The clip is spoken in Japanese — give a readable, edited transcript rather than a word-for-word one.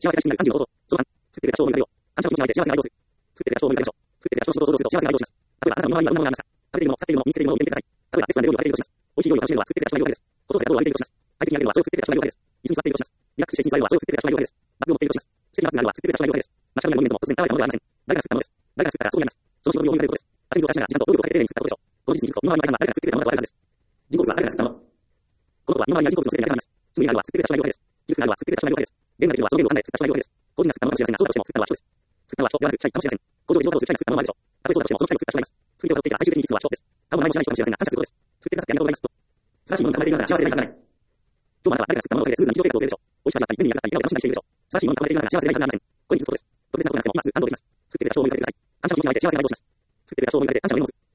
幸せな人になる30のこと。その3、作ってくれた人を思い浮かべよう。感謝の気持ちになって幸せな愛を想像する。作ってくれた人を思い浮かべましょう。作ってくれた人の仕事を想像すると幸せな愛を想像します。例えば、あなたの身の回りにはどんなものがありますか？食べているもの、吸っているもの、見つけているものを入れてください。例えば、レストランで料理を食べているとします。美味しい料理を楽しめるのは作ってくれた人がいるわけです。子育てや道路を歩いているとします。相手にあげるのはそれを作ってくれた人がいるわけです。椅子に座っているとします。リラックスして椅子に座るのはそれを作ってくれた人がいるわけです。バッグを持っているとします。素敵なバッグがあるのは作ってくれた人がいるわけです。街角にあるモニュメントも突然現れたものではありません。誰が作ったものです。誰が作ったらそうなります。その仕事に思い浮かべることです。汗水を出しながら時間と労力をかけて丁寧に作ったことでしょう。この事実に気づくと、身の回りにあるのは誰が作ってくれたものだとわかるはずです。人工物は誰が作ったもの。このことは身の回りにある人工物のすべてに当てはまります。すぐにあるのは作ってくれた人がいるわけです。衣服があるのは作ってくれた人がいるわけです。ゲームができるのはそのゲームを考えて作った人がいるわけです。個人が作ったものかもしれませんが、そうだとしても作ったのは人です。作ったのは人ではなく機械かもしれません。工場で情報をする機械が作ったものもあるでしょう。たとえそうだとしてもその機械を作った人がいます。作り手を辿っていたら最終的に気づくのは人です。多分何もしない人かもしれませんが、感謝することです。作ってくださってありがとうございますと。素晴らしいものに囲まれているのなら幸せでないはずがない。今日もあなたは誰かが作ったもののおかげでスムーズな日常生活を送れるでしょう。美味しく味わったり、目に上がったり、みんなを楽しんだりしているでしょう。素晴らしいものに囲まれているのなら幸せでないはずがありません。これに気づくことです。特別なことなくても今すぐ感動できます。作ってくれた人を思い浮かべてください。感謝の気持ちになって幸せな愛をします。作ってくれた人を思い浮かべて感謝を念を持つ。